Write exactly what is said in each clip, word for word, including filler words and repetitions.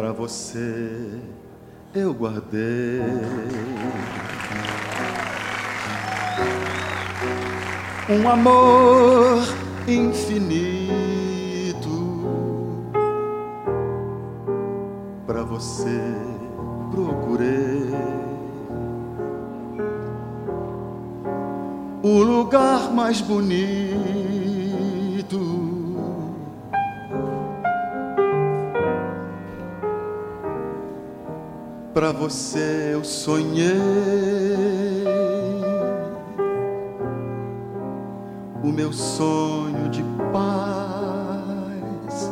Pra você eu guardei um amor infinito. Pra você procurei o lugar mais bonito. Pra você eu sonhei o meu sonho de paz.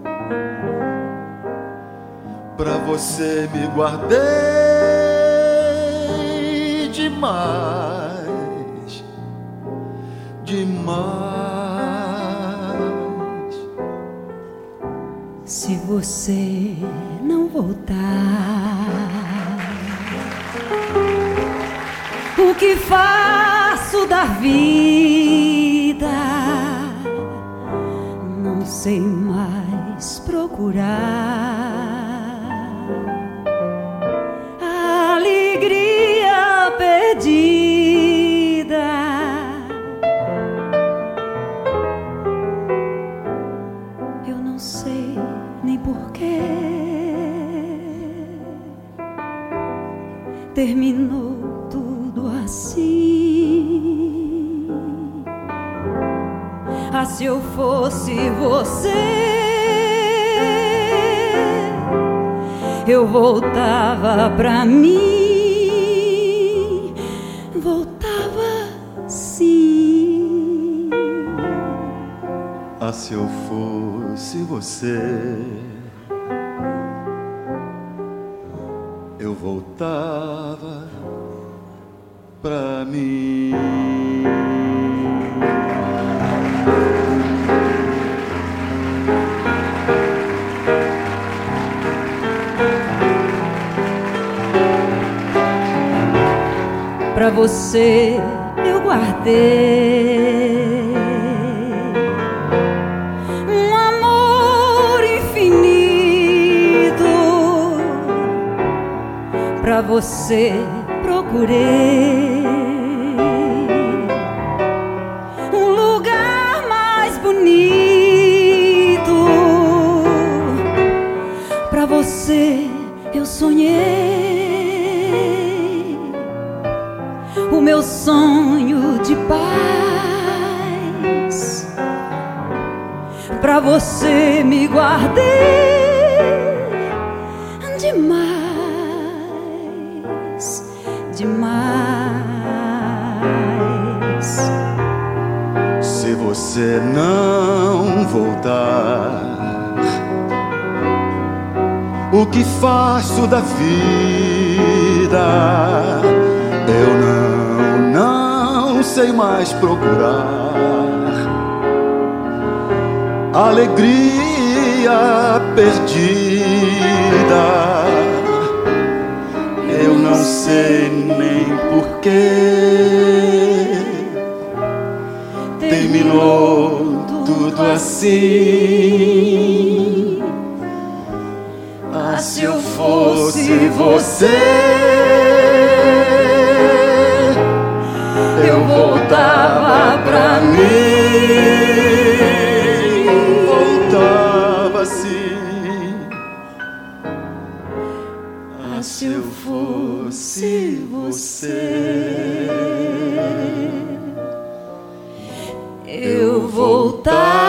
Pra você me guardei demais, demais. Se você não voltar, o que faço da vida? Não sei mais procurar a alegria perdida. Eu não sei nem porquê terminou tudo assim. Ah, se eu fosse você, eu voltava pra mim, voltava sim. Ah, se eu fosse você, eu voltava pra mim. Pra você eu guardei um amor infinito. Pra você procurei um lugar mais bonito. Pra você eu sonhei o meu sonho de paz. Pra você me guardei demais, demais. Se você não voltar, o que faço da vida? Eu não, não sei mais procurar alegria perdida. Eu não sei nem porquê terminou tudo assim. Ah, se eu fosse você, eu voltava pra mim, voltava sim. Ah, se eu fosse você, eu voltava